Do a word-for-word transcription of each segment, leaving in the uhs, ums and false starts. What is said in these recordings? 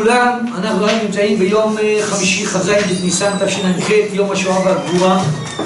לכולם, אנחנו היום נמצאים ביום חמישי כ"ז בניסן תשע"ח, יום השואה והגבורה,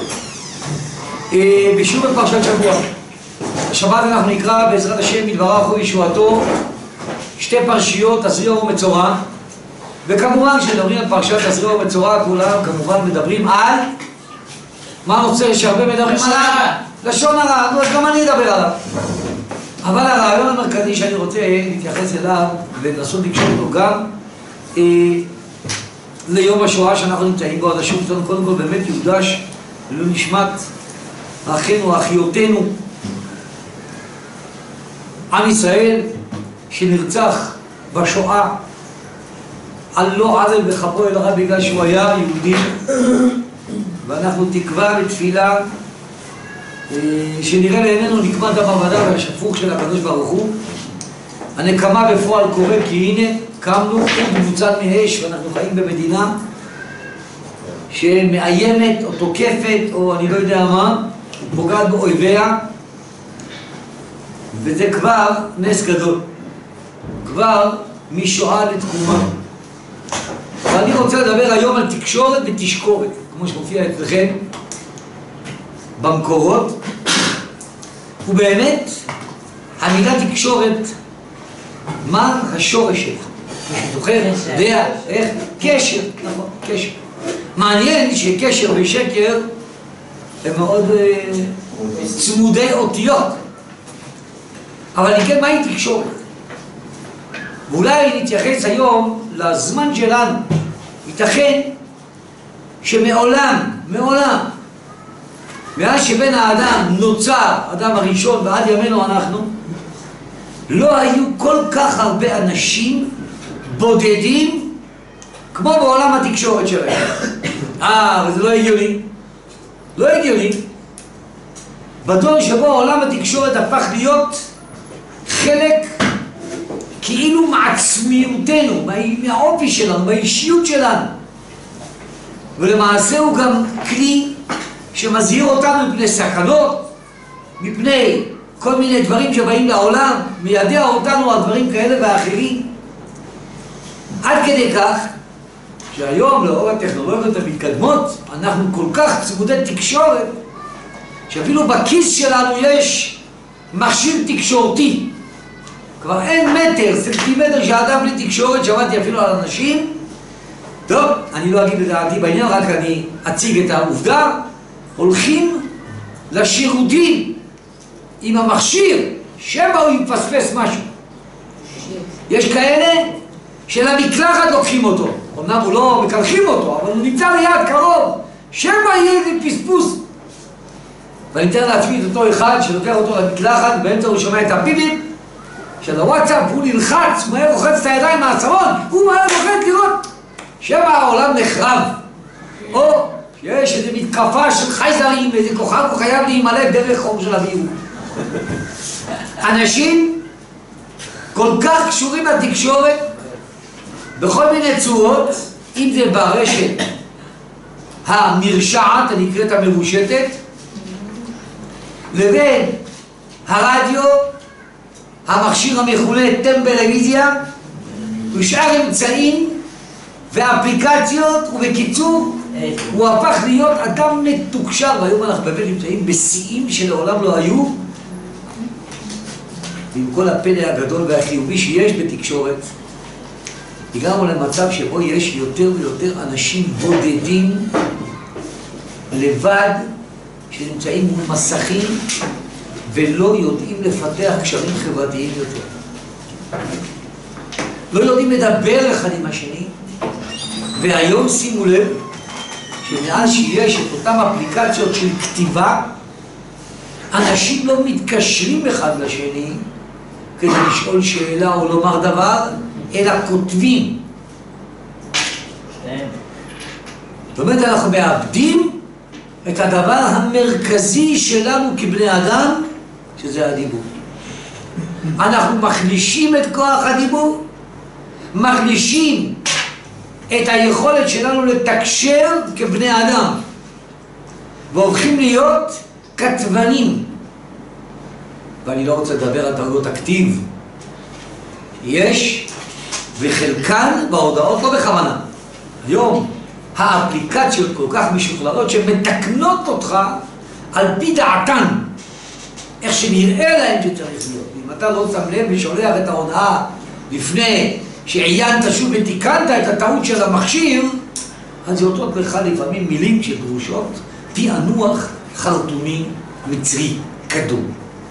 בשיעור בפרשת שבוע. השבת אנחנו נקרא בעזרת השם מדבריו ובישועתו שתי פרשיות, תזריע ומצורע, וכמובן כשמדברים על פרשת תזריע ומצורע כולם כמובן מדברים על מה נוצר שהרבה מדברים עליו? לשון הרע. אז גם אני אדבר עליו, אבל הרעיון המרכזי שאני רוצה להתייחס אליו ולנסות לקשור אותו גם אה, ליום השואה שאנחנו נמצאים בו. אז השוב שלנו קודם כל באמת יוקדש לעילוי נשמת אחינו אחיותינו עם ישראל שנרצח בשואה על לא עוול בכפו אלא רק בגלל שהוא היה יהודי, ואנחנו תקווה ותפילה שנראה לעינינו נקמת המעבדה והשפוך של הקדוש ברוך הוא. הנקמה בפועל קורה כי הנה קמנו מבוצד מאש, ואנחנו חיים במדינה שמאיימת או תוקפת או אני לא יודע מה, פוגעת באויביה, וזה כבר נס גדול, כבר משואה לתקומה. ואני רוצה לדבר היום על תקשורת ותשקורת כמו שמופיע אצלכם במקורות. ובאמת המילה תקשורת, מה השורש שלה? מישהו זוכר? יודע? איך? קשר, נכון, קשר. מעניין שקשר ושקר הם מאוד צמודי אותיות, אבל כן, מהי תקשורת? ואולי נתייחס היום לזמן שלנו. ייתכן שמעולם, מעולם מאז שבין האדם נוצר, אדם הראשון ועד ימינו אנחנו, לא היו כל כך הרבה אנשים בודדים כמו בעולם התקשורת שלהם. אה, וזה לא הגיוני. לא הגיוני. בדור שבו עולם התקשורת הפך להיות חלק כאילו מעצמיותנו, מהאופי שלנו, מהאישיות שלנו, ולמעשה הוא גם כלי שמזהיר אותנו מפני סכנות, מפני כל מיני דברים שבאים לעולם, מיידע אותנו על דברים כאלה ואחרים, עד כדי כך שהיום לאור הטכנולוגיות המתקדמות אנחנו כל כך צמודי תקשורת שאפילו בכיס שלנו יש מכשיר תקשורתי. כבר אין מטר, סנטימטר שהאדם בלי תקשורת. שמעתי אפילו על אנשים, טוב, אני לא אגיד לדעתי בעניין, רק אני אציג את העובדה, הולכים לשירותים עם המכשיר שבא הוא יפספס משהו. יש כאלה שלמקלחת לוקחים אותו, אומנם הוא לא מקלחים אותו, אבל הוא נמצא ליד קרוב, שבא יהיה איזה פספוס. ואני מתאר לעצמי את אותו אחד שלוקח אותו למקלחת, באמצע הוא שומע את הפיפים של הוואטסאפ, הוא נלחץ, מהר רוחץ את הידיים מהצוון, הוא מהר רוחץ לראות שבא העולם נחרב, או שיש איזו מתקפה של חייזרים, איזה כוכב הוא חייב להימלא דרך חור של אביהו. אנשים כל כך קשורים לתקשורת בכל מיני צורות, אם זה ברשת המרשעת, הנקראת המרושתת, לבין הרדיו, המכשיר המכונה טלוויזיה, ושאר אמצעים ואפליקציות, ובקיצור הוא הפך להיות אדם מתוקשר. והיום אנחנו באמת נמצאים בשיאים שלעולם לא היו, ועם כל הפלא הגדול והחיובי שיש בתקשורת הגענו למצב שבו יש יותר ויותר אנשים בודדים לבד שנמצאים מול מסכים ולא יודעים לפתח קשרים חברתיים יותר, לא יודעים לדבר אחד עם השני. והיום שימו לב שמאז שיש את אותם אפליקציות של כתיבה, אנשים לא מתקשרים אחד לשני כדי לשאול שאלה או לומר דבר, אלא כותבים. זאת אומרת, אנחנו מאבדים את הדבר המרכזי שלנו כבני אדם, שזה הדיבור. אנחנו מחלישים את כוח הדיבור, מחלישים את היכולת שלנו לתקשר כבני אדם, והופכים להיות כתבנים. ואני לא רוצה לדבר על טעויות הכתיב. יש וחלקן בהודעות לא בכוונה. היום האפליקציות כל כך משוכללות שמתקנות אותך על פי דעתן, איך שנראה להם שצריך להיות. אם אתה לא שם לב ושולח את ההודעה לפני שעיינת שוב ותיקנת את הטעות של המכשיר, אז יוצאות לך לפעמים מילים שדרושות פענוח חרטומי מצרי קדום.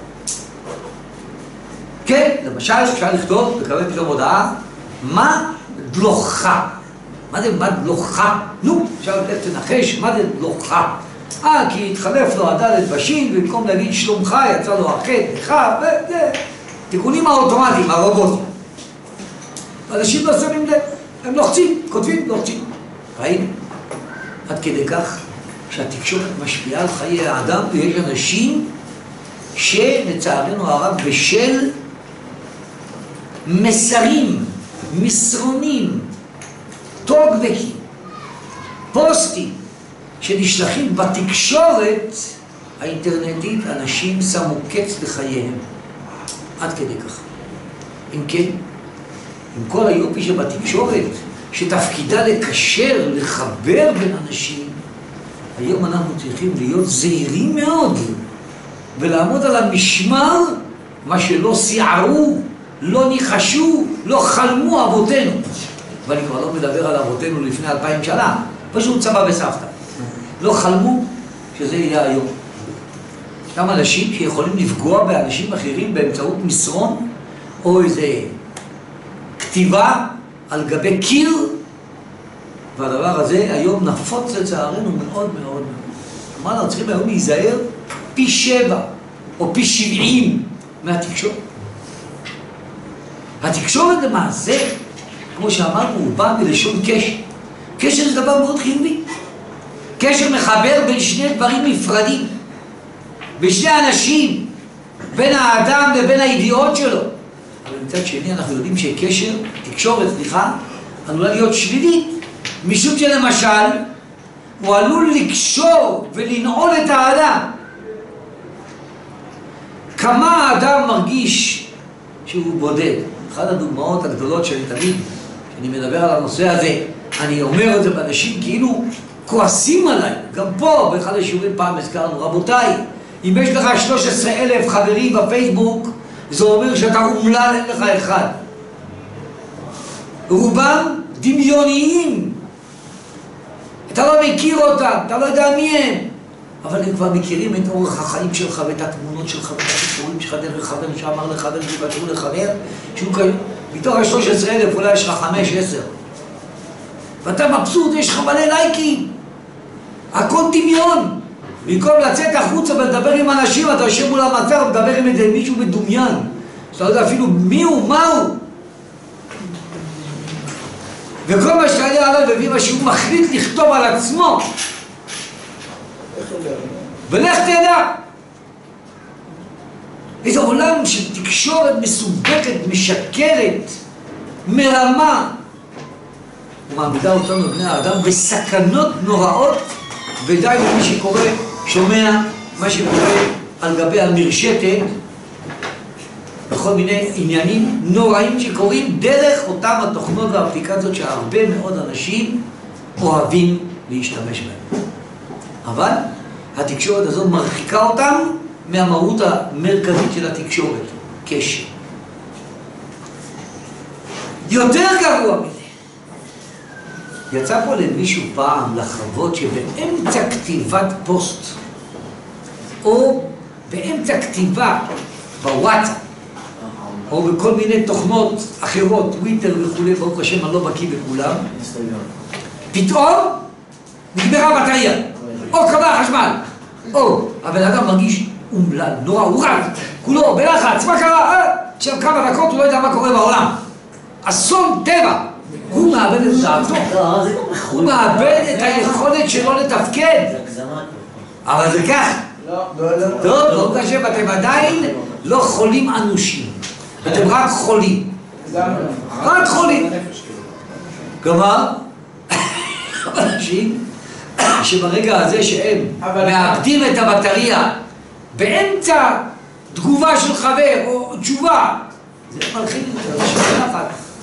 כן, למשל אפשר לכתוב, לקבל פתאום הודעה, מה דלוחה? מה זה מה דלוחה? נו, אפשר תנחש, מה זה דלוחה? אה, כי התחלף לו הדלת בשין, ובמקום להגיד שלומך יצא לו החטא, לך, וזה, תיקונים האוטומטיים, הרובוטים. אנשים לא שמים לב, הם לוחצים, כותבים, לוחצים. ראינו? עד כדי כך שהתקשורת משפיעה על חיי האדם, ויש אנשים שלצערנו הרב בשל מסרים, מסרונים, טוקבקים, פוסטים שנשלחים בתקשורת האינטרנטית, אנשים שמו קץ לחייהם. עד כדי כך. אם כן, עם כל היופי שבתקשורת, שתפקידה לקשר, לחבר בין אנשים, היום אנחנו צריכים להיות זהירים מאוד ולעמוד על המשמר, מה שלא שיערו, לא ניחשו, לא חלמו אבותינו. ואני כבר לא מדבר על אבותינו לפני אלפיים שנה, פשוט סבא וסבתא. לא חלמו שזה יהיה היום. גם אנשים שיכולים לפגוע באנשים אחרים באמצעות מסרון, או איזה כתיבה על גבי קיר, והדבר הזה היום נפוץ לצערנו מאוד מאוד מאוד. כלומר, אנחנו צריכים היום להיזהר פי שבע או פי שבעים מהתקשורת. התקשורת למעשה, כמו שאמרנו, הוא בא מלשון קשר. קשר זה דבר מאוד חיובי. קשר מחבר בין שני דברים נפרדים, בין שני אנשים, בין האדם לבין הידיעות שלו. אבל מצד שני אנחנו יודעים שקשר, תקשורת, סליחה, עלולה להיות שלילית, משום שלמשל, הוא עלול לקשור ולנעול את האדם. כמה האדם מרגיש שהוא בודד. אחת הדוגמאות הגדולות שאני תמיד, כשאני מדבר על הנושא הזה, אני אומר את זה באנשים כאילו כועסים עליי. גם פה, באחד השיעורים פעם הזכרנו, רבותיי, אם יש לך שלושה עשר אלף חברים בפייסבוק, זה אומר שאתה אומלל, אין לך אחד. רובם דמיוניים. אתה לא מכיר אותם, אתה לא יודע מי הם. אבל הם כבר מכירים את אורח החיים שלך ואת התמונות שלך ואת הסיפורים שלך דרך חבר שאמר לחבר שבשרו לחבר, שהוא כאילו, מתוך ה-שלושה עשר אלף אולי יש לך חמש עשר. ואתה מבסוט, יש לך מלא לייקים. הכל דמיון. במקום לצאת החוצה ולדבר עם אנשים, אתה יושב מול המצר ומדבר עם איזה מישהו מדומיין. שאתה לא יודע אפילו מי הוא, מה הוא. וכל מה שאתה יודע עליו מביא מה שהוא מחליט לכתוב על עצמו. ולך תדע. איזה עולם של תקשורת מסובכת, משקרת, מרמה. ומעמידה אותנו בני האדם בסכנות נוראות, ודי למי שקורא, שומע מה שקורה על גבי המרשתת, בכל מיני עניינים נוראים שקורים דרך אותם התוכנות והאפליקציות שהרבה מאוד אנשים אוהבים להשתמש בהם. אבל התקשורת הזאת מרחיקה אותם מהמהות המרכזית של התקשורת, קשר. יותר גרוע מזה. יצא פה למישהו פעם לחוות שבאמצע כתיבת פוסט או באמצע כתיבה בוואטסאפ או בכל מיני תוכנות אחרות, טוויטר וכולי, ברוך השם, אני לא בקיא בכולם, פתאום נגמרה בטריה או קבע חשמל, או הבן אדם מרגיש אומלל, נורא, הוא רב, כולו בלחץ, מה קרה? עכשיו כמה דקות הוא לא יודע מה קורה בעולם, אסון טבע. הוא מאבד את דעתו, הוא מאבד את היכולת שלו לתפקד. אבל זה כך. טוב, לא קשה, אתם עדיין לא חולים אנושים, אתם רק חולים. רק חולים. כלומר, אנשים שברגע הזה שהם מאבדים את הבטריה באמצע תגובה של חבר או תשובה, זה מלחיץ את זה, זה אחת.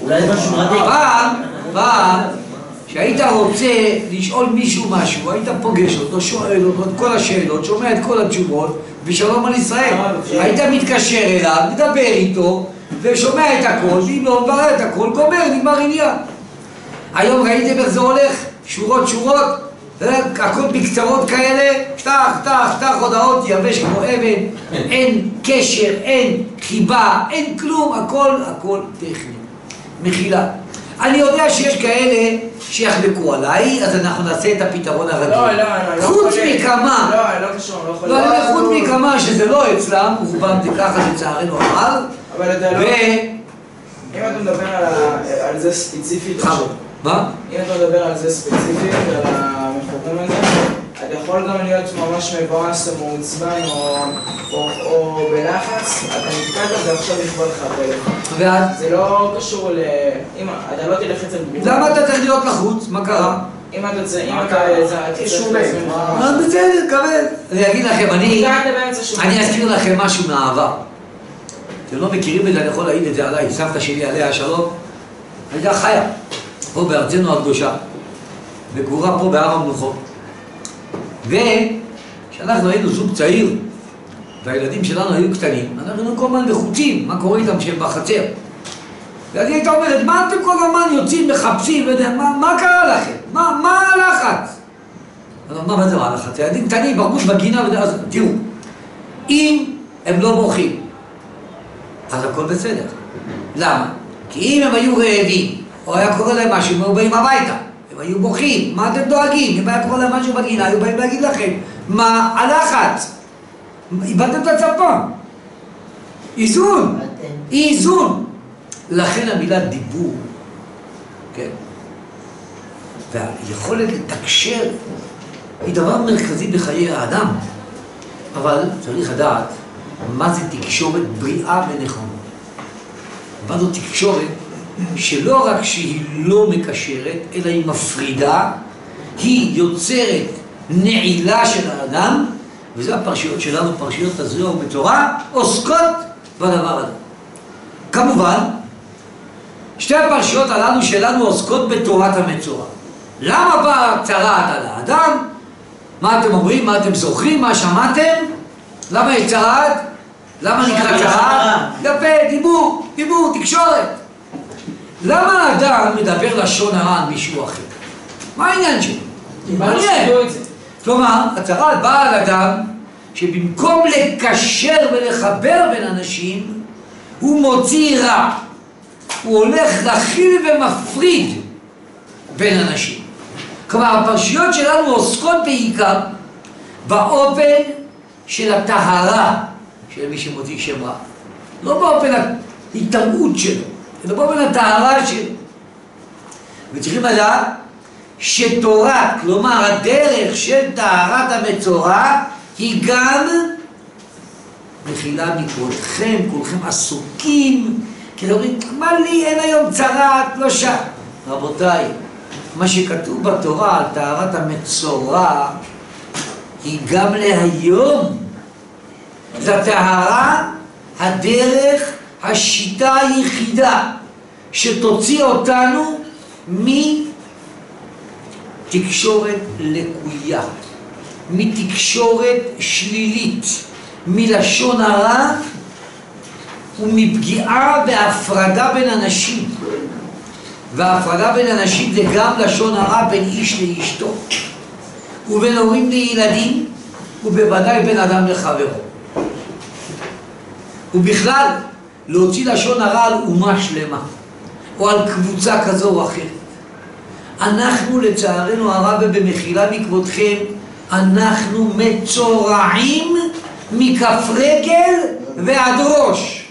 אולי משהו מדהים. פעם, פעם, כשהיית רוצה לשאול מישהו משהו, היית פוגש אותו, שואל אותו את כל השאלות, שומע את כל התשובות, ושלום על ישראל. היית מתקשר אליו, מדבר איתו, ושומע את הכל, ואם לא מברר את הכל, גומר, נגמר עניין. היום ראיתם איך זה הולך? שורות שורות, הכל בקצרות כאלה, פתח, פתח, פתח הודעות, יבש כמו אבן, אין קשר, אין חיבה, אין כלום, הכל, הכל טכני. מחילה. אני יודע שיש כאלה שיחלקו עליי, אז אנחנו נעשה את הפתרון הרגיל. לא, לא, לא. חוץ מכמה, לא, לא קשור, לא יכול לא, אני אומר חוץ מכמה שזה לא אצלם, רובם זה ככה לצערנו הרב. אבל אתה לא... ו... אם אתה מדבר על זה ספציפית... מה? אם אתה מדבר על זה ספציפית, על המחורים הזה, אתה יכול גם להיות ממש מבואס או מעוצבן או בלחץ, אתה נתקעת ועכשיו נכבל לך בלך. ואת? זה לא קשור ל... אתה לא תלך אצל בגלל... למה אתה צריך להיות לחוץ? מה קרה? אם אתה זה... אם אתה... אז בסדר, קבל. אני אגיד לכם, אני... אני אזכיר לכם משהו מהעבר. אתם לא מכירים את זה, אני יכול להעיד את זה עליי. סבתא שלי עליה השלום, הייתה חיה. פה בארצנו הקדושה, בגבורה פה בהר המנוחות. וכשאנחנו היינו זוג צעיר, והילדים שלנו היו קטנים, אנחנו כל הזמן לחוצים, מה קורה איתם שהם בחצר. ואז היא הייתה אומרת, מה אתם כל הזמן יוצאים, מחפשים, מה, מה קרה לכם? מה, מה הלחץ? אז מה, מה זה מה הלחץ? ילדים קטנים, ברמוש בגינה, ואז תראו, אם הם לא בורחים, אז הכל בסדר. למה? כי אם הם היו רעבים, או היה קורא להם משהו, הם היו באים הביתה, הם היו בוכים, מה אתם דואגים? אם היה קורא להם משהו בגינה, היו באים להגיד לכם, מה הלחץ? איבדתם את הצפון. איזון, איזון. לכן המילה דיבור, כן, והיכולת לתקשר היא דבר מרכזי בחיי האדם, אבל צריך לדעת מה זה תקשורת בריאה ונכונה. מה זו תקשורת שלא רק שהיא לא מקשרת, אלא היא מפרידה, היא יוצרת נעילה של האדם, וזה הפרשיות שלנו, פרשיות תזריע ובתורה, עוסקות בדבר הזה. כמובן, שתי הפרשיות הללו שלנו עוסקות בתורת המצורע. למה באה צרעת על האדם? מה אתם אומרים? מה אתם זוכרים? מה שמעתם? למה יש צרעת? למה נקרא צרעת? יפה, דיבור, דיבור, תקשורת. למה האדם מדבר לשון הרע על מישהו אחר? מה העניין שלו? מעניין. כלומר, הצרעת באה על אדם שבמקום לקשר ולחבר בין אנשים, הוא מוציא רע. הוא הולך להכיל ומפריד בין אנשים. כלומר, הפרשיות שלנו עוסקות בעיקר באופן של הטהרה של מי שמוציא שם רע. לא באופן ההתעמרות שלו, אלא באופן הטהרה שלו. וצריכים לדעת שתורה, כלומר הדרך של טהרת המצורע, היא גם מחילה מכבודכם, כולכם עסוקים, כי אומרים, מה לי, אין היום צרעת, לא שם. רבותיי, מה שכתוב בתורה על טהרת המצורע, היא גם להיום. זו טהרה, הדרך, השיטה היחידה שתוציא אותנו מתקשורת לקויה, מתקשורת שלילית, מלשון הרע ומפגיעה והפרדה בין אנשים. וההפרדה בין אנשים זה גם לשון הרע בין איש לאשתו, ובין הורים לילדים, ובוודאי בין אדם לחברו. ובכלל, להוציא לשון הרע על אומה שלמה, או על קבוצה כזו או אחרת. אנחנו לצערנו הרב ובמחילה מכבודכם, אנחנו מצורעים מכף רגל ועד ראש.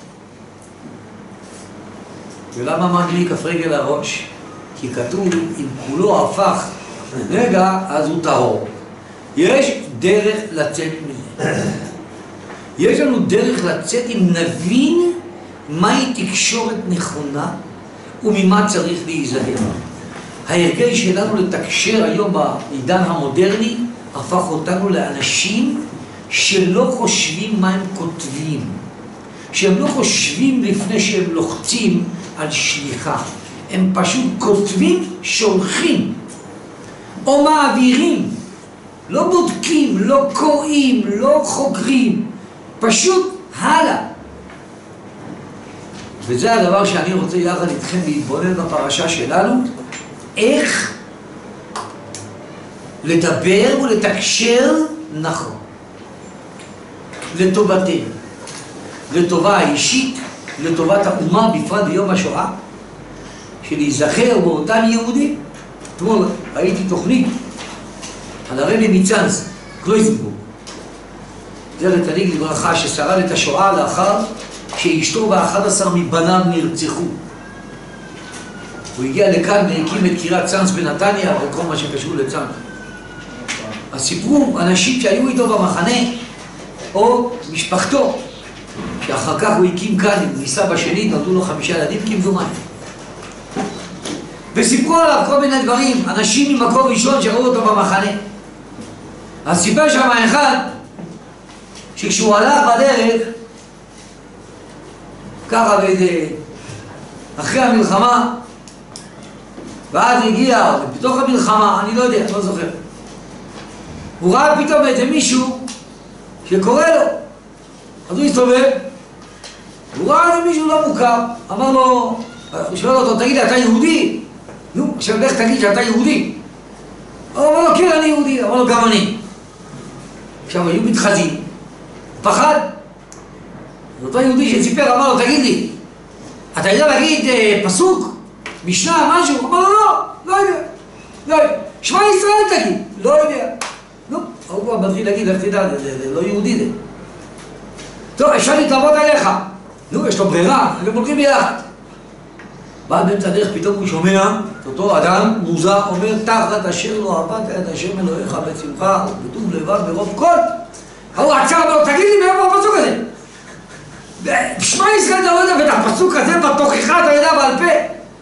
ולמה אמרתי מכף רגל הראש? כי כתוב, אם כולו הפך נגע, אז הוא טהור. יש דרך לצאת מזה. יש לנו דרך לצאת אם נבין מהי תקשורת נכונה וממה צריך להיזהר. ההרגל שלנו לתקשר היום בעידן המודרני הפך אותנו לאנשים שלא חושבים מה הם כותבים, שהם לא חושבים לפני שהם לוחצים על שליחה. הם פשוט כותבים, שולחים, או מעבירים. לא בודקים, לא קוראים, לא חוקרים, פשוט הלאה. וזה הדבר שאני רוצה יחד איתכם להתבונן בפרשה שלנו, איך לדבר ולתקשר נכון, לטובתנו, לטובה האישית, לטובת האומה, בפרט ביום השואה, שלהיזכר באותם יהודים. אתמול ראיתי תוכנית על הרבי מצאנז, קלויזנבורג, זכר צדיק לברכה, ששרד את השואה לאחר שאשתו ואחד עשר מבניו נרצחו. הוא הגיע לכאן והקים את קריית צאנז בנתניה וכל מה שקשור לצאנז. אז סיפרו אנשים שהיו איתו במחנה, או משפחתו, שאחר כך הוא הקים כאן, הוא ניסה בשנית, נולדו לו חמישה ילדים כמדומני. וסיפרו עליו כל מיני דברים, אנשים ממקום ראשון שראו אותו במחנה. אז סיפר שם אחד, שכשהוא הלך בדרך, ככה באיזה, אחרי המלחמה, ואז הגיע, בתוך המלחמה, אני לא יודע, לא זוכר. הוא ראה פתאום איזה מישהו שקורא לו. אז הוא הסתובב, הוא ראה איזה מישהו לא מוכר, אמר לו, הוא שואל אותו, תגיד, אתה יהודי? נו, עכשיו לך תגיד שאתה יהודי. הוא אמר לו, כן, אני יהודי. אמר לו, גם אני. עכשיו היו מתחזים, פחד. אותו יהודי שסיפר אמר לו, תגיד לי, אתה יודע להגיד אה, פסוק, משנה, משהו? אמר לו, לא, לא יודע, לא יודע. שמע ישראל תגיד, לא יודע. נו, הוא כבר מתחיל להגיד, איך תדע, זה, זה, זה לא יהודי זה. טוב, אפשר להתלוות עליך. נו, יש לו ברירה, הם הולכים ביחד. בעד באמצע הדרך פתאום הוא שומע את אותו אדם מוזר אומר, תחת אשר לא עבדת את השם אלוהיך בשמחה ובטוב לבב ברוב כל. הוא עצר לו, תגיד לי מאיפה הפסוק הזה? בשמע ישראל אתה לא יודע, ואת הפסוק הזה בתוכך אתה יודע בעל פה.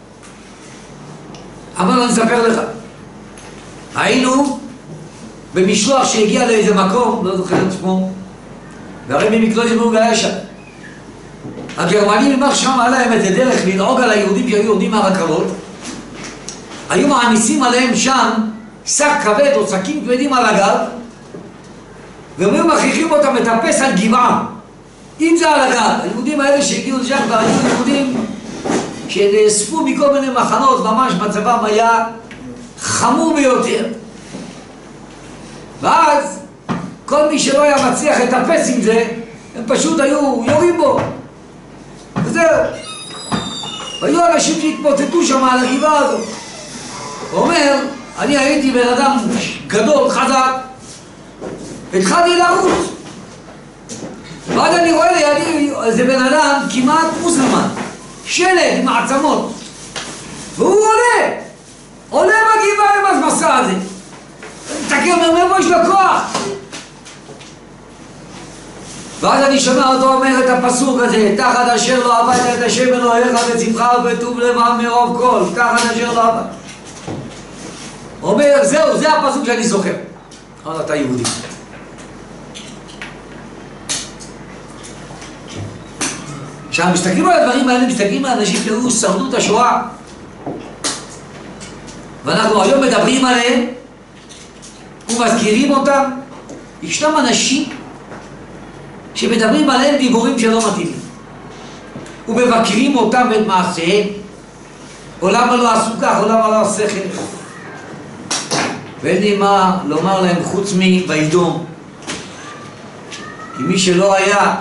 אמר לו, נספר לך. היינו במשלוח שהגיע לאיזה מקום, לא זוכר את שמו, והרבי מקלויזנבורג היה שם. הגרמנים, אמר שם עליהם את הדרך לנהוג על היהודים שהיו יורדים מהרכבות, היו מעמיסים עליהם שם שק כבד או שקים כבדים על הגב, והם היו מכריחים אותם לטפס על גבעה. אם זה על הגב, היהודים האלה שהגיעו לשם כבר היו יהודים שנאספו מכל מיני מחנות, ממש מצבם היה חמור ביותר. ואז כל מי שלא היה מצליח לטפס עם זה, הם פשוט היו יורים בו. וזהו. והיו אנשים שהתפוצצו שם על הגבעה הזאת. הוא אומר, אני הייתי בן אדם גדול, חזק, התחלתי לרוץ. ועד אני רואה לידי איזה בן אדם כמעט מוסלמן, שלד עם העצמות. והוא עולה, עולה בגבעה עם המסע הזה. תקר מאיפה יש לו כוח. ואז אני שומע אותו אומר את הפסוק הזה, תחת אשר לא עבדת את השם אלוהיך בשמחה ובטוב לבב מרוב כל, תחת אשר לא עבדת. הוא אומר, זהו, זה הפסוק שאני זוכר. אבל אתה יהודי. עכשיו, מסתכלים על הדברים האלה, מסתכלים על אנשים שהיו שרדו את השואה. ואנחנו היום מדברים עליהם, ומזכירים אותם. ישנם אנשים שמדברים עליהם דיבורים שלא מתאימים. ומבקרים אותם ואת מעשיהם. או למה לא עשו כך, או למה לא עשו שכל. ואין לי מה לומר להם חוץ מ"וידום". כי מי שלא היה,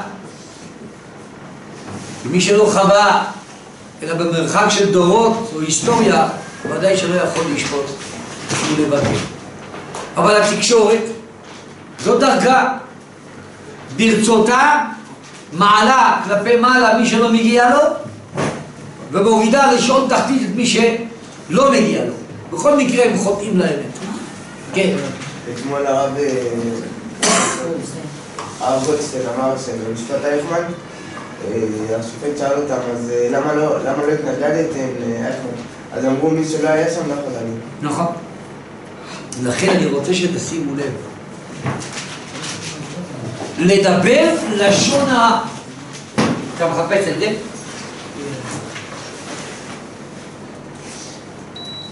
כי מי שלא חווה, אלא במרחק של דורות או היסטוריה, ודאי שלא יכול לשפוט ולבקר. אבל התקשורת, זו דרגה. ברצותה מעלה כלפי מעלה מי שלא מגיע לו, ומורידה לשאול תחתית את מי שלא מגיע לו. בכל מקרה הם חוטאים לאמת. כן. אתמול הרב הרב גולדשטיין אמר שבמשפט אייכמן, השופט שאל אותם, אז למה לא התנגדתם לאייכמן? אז אמרו, מי שלא היה שם לא יכול להגיד. נכון. לכן אני רוצה שתשימו לב. לדבר לשון ה... אתה מחפש את זה?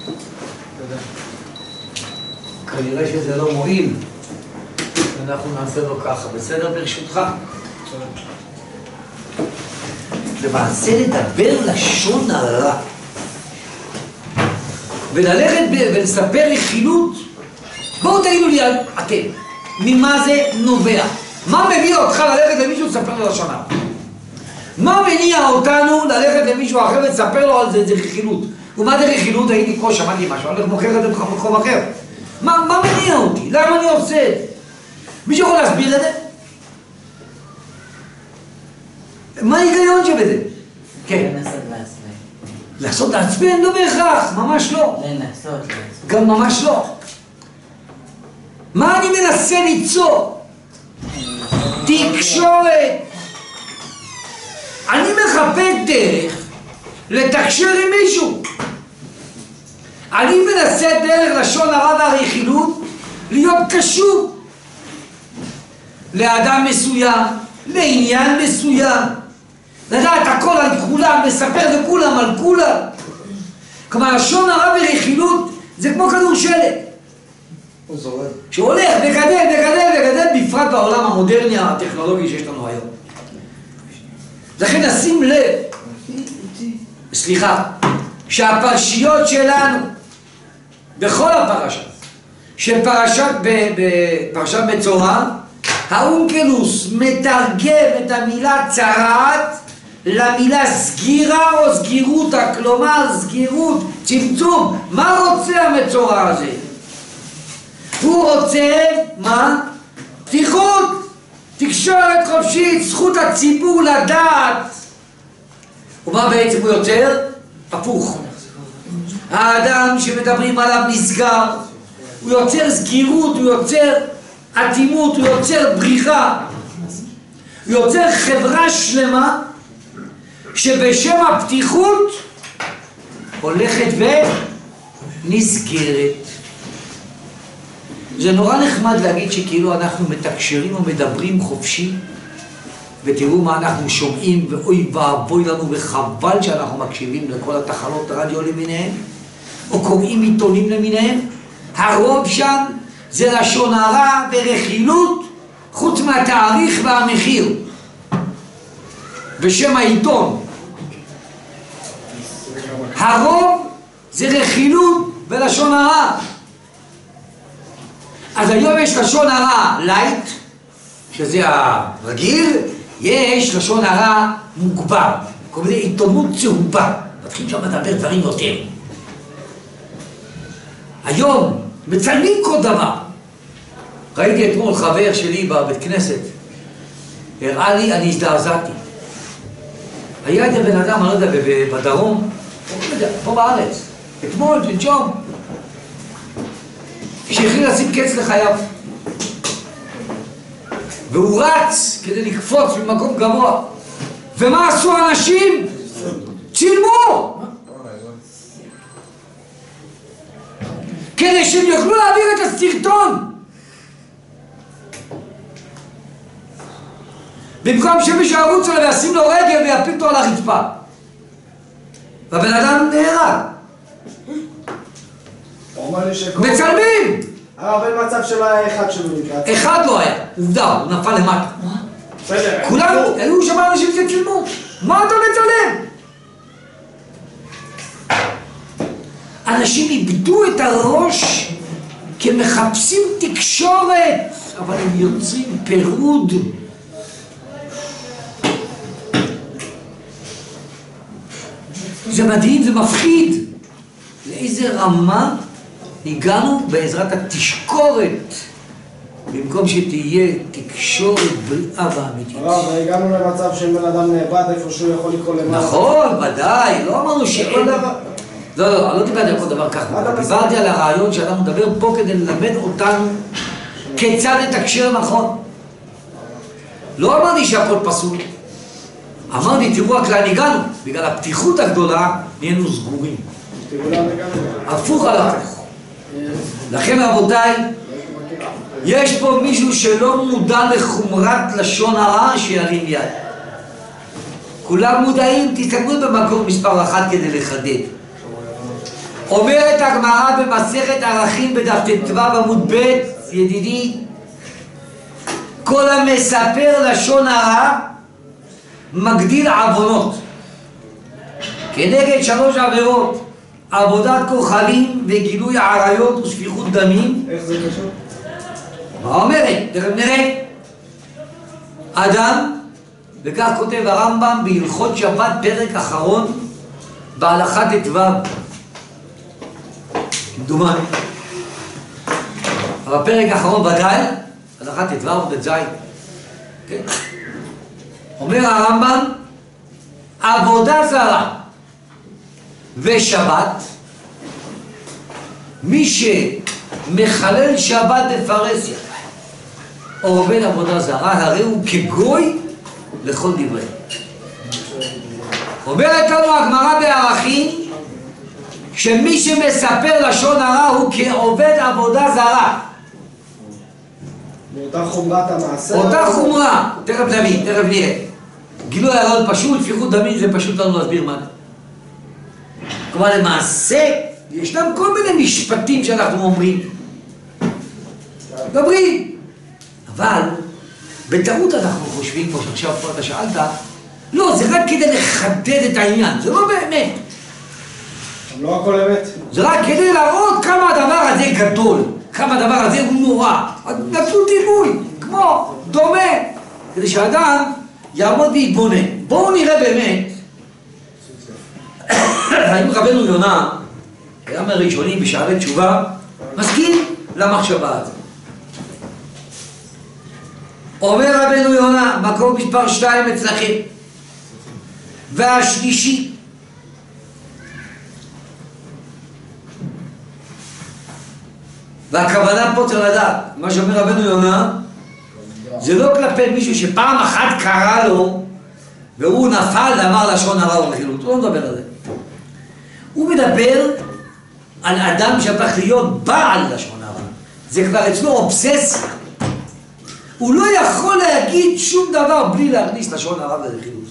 כנראה שזה לא מועיל. אנחנו נעשה לו ככה, בסדר ברשותך? למעשה לדבר לשון הרע וללכת ולספר רכילות. בואו תגידו לי אתם, ממה זה נובע? מה מביא אותך ללכת למישהו לספר לו לשון הרע? מה מניע אותנו ללכת למישהו אחר ולספר לו על זה, זה רכילות? ומה זה רכילות? הייתי פה, שמעתי משהו, אני מוכר את זה במקום אחר. מה, מה מניע אותי? למה אני עושה את זה? מישהו יכול להסביר את זה? מה ההיגיון שבזה? כן. לעשות לעצמי. לעשות לעצמי? לא בהכרח, ממש לא. לנסות לעצמי. גם ממש לא. מה אני מנסה ליצור? תקשורת. אני מחפש דרך לתקשר עם מישהו. אני מנסה דרך לשון הרע והרכילות להיות קשור לאדם מסוים, לעניין מסוים, לדעת הכל על כולם, לספר לכולם על כולם. כלומר, לשון הרע ורכילות זה כמו כדור שלג שהולך וגדל וגדל וגדל, בפרט בעולם המודרני הטכנולוגי שיש לנו היום. לכן נשים לב, סליחה, שהפרשיות שלנו בכל הפרשה של פרשת, בפרשת מצורע, האונקלוס מתרגם את המילה צרעת למילה סגירה או סגירותה, כלומר סגירות, צמצום. מה רוצה המצורע הזה? הוא רוצה, מה? פתיחות, תקשורת חופשית, זכות הציבור לדעת. ומה בעצם הוא יוצר? הפוך. האדם שמדברים עליו נסגר, הוא יוצר סגירות, הוא יוצר אטימות, הוא יוצר בריחה, הוא יוצר חברה שלמה שבשם הפתיחות הולכת ונסגרת. זה נורא נחמד להגיד שכאילו אנחנו מתקשרים ומדברים חופשי, ותראו מה אנחנו שומעים, ואוי ואבוי לנו וחבל שאנחנו מקשיבים לכל התחנות רדיו למיניהם או קוראים עיתונים למיניהם. הרוב שם זה לשון הרע ורכילות, חוץ מהתאריך והמחיר ושם העיתון. הרוב זה רכילות ולשון הרע. אז היום יש לשון הרע לייט, שזה הרגיל, יש לשון הרע מוגבר, כל מיני עיתונות צהובה, מתחילים שם לדבר דברים יותר. היום מצלמים כל דבר. ראיתי אתמול חבר שלי בבית כנסת, הראה לי, אני הזדעזעתי. היה איזה בן אדם, אני לא יודע, בדרום, פה בארץ, אתמול, שלשום, שהחליט לשים קץ לחייו. והוא רץ כדי לקפוץ ממקום גבוה. ומה עשו אנשים? צילמו! כדי שהם יוכלו להעביר את הסרטון. במקום שמישהו ירוץ עליו וישים לו רגל ויפיל אותו על הרצפה. והבן אדם נהרג. מצלמים! אבל מצב שלא היה אחד שלו לקראת. אחד לא היה, עובדה, הוא נפל למטה. כולם, היו שם אנשים שצילמו. מה אתה מצלם? אנשים איבדו את הראש כי הם מחפשים תקשורת, אבל הם יוצרים פירוד. זה מדהים, זה מפחיד. לאיזה רמה הגענו בעזרת התשקורת, במקום שתהיה תקשורת בריאה ואמיתית. הרב, הגענו למצב של בן אדם נאבד איפה שהוא יכול לקרוא למעלה. נכון, ודאי, לא אמרנו שאין דבר. לא, לא, לא דיברתי על כל דבר ככה. דיברתי על הרעיון שאנחנו נדבר פה כדי ללמד אותנו כיצד לתקשר נכון. לא אמרתי שהכל פסול. אמרתי, תראו רק לאן הגענו. בגלל הפתיחות הגדולה נהיינו סגורים. הפוך על הפוך. לכן רבותיי, יש פה מישהו שלא מודע לחומרת לשון הרע, שירים יד. כולם מודעים, תסתכלו במקום מספר אחת כדי לחדד. אומרת הגמרא במסכת ערכים בדף ט"ו עמוד ב', ידידי, כל המספר לשון הרע מגדיל עוונות. כנגד שלוש עבירות: עבודת כוכבים וגילוי עריות ושפיכות דמים. איך זה קשור? מה אומרת? תכף נראה. אדם, וכך כותב הרמב"ם בהלכות שבת פרק אחרון בהלכה ט"ו, כמדומני, אבל פרק אחרון ודאי, הלכה ט"ו וט"ז, כן? אומר הרמב"ם, עבודה זרה ושבת, מי שמחלל שבת בפרהסיה או עובד עבודה זרה, הרי הוא כגוי לכל דברי. אומרת לנו הגמרא בערכים שמי שמספר לשון הרע הוא כעובד עבודה זרה. באותה חומרת המעשה? אותה חומרה, תכף נבין, תכף נראה. גילוי עריות פשוט, שפיכות דמים זה פשוט לנו להסביר מה זה. כלומר למעשה ישנם כל מיני משפטים שאנחנו אומרים, מדברים, אבל בטעות אנחנו חושבים, כמו שעכשיו פה אתה שאלת, לא, זה רק כדי לחדד את העניין, זה לא באמת. לא הכל אמת. זה רק כדי להראות כמה הדבר הזה גדול, כמה הדבר הזה הוא נורא. נתנו דימוי, כמו, דומה, כדי שהאדם יעמוד ויתבונן. בואו נראה באמת, האם רבנו יונה, היה מהראשונים בשערי תשובה, מסכים למחשבה הזאת. אומר רבנו יונה, מקום מספר שתיים אצלכם, והשלישי, והכוונה פה צריך לדעת, מה שאומר רבנו יונה, זה לא כלפי מישהו שפעם אחת קרא לו, והוא נפל ואמר לשון הרע ורכילות, הוא לא מדבר על זה. הוא מדבר על אדם שהפך להיות בעל לשון הרע. זה כבר אצלו אובססיה. הוא לא יכול להגיד שום דבר בלי להכניס לשון הרע ורכילות.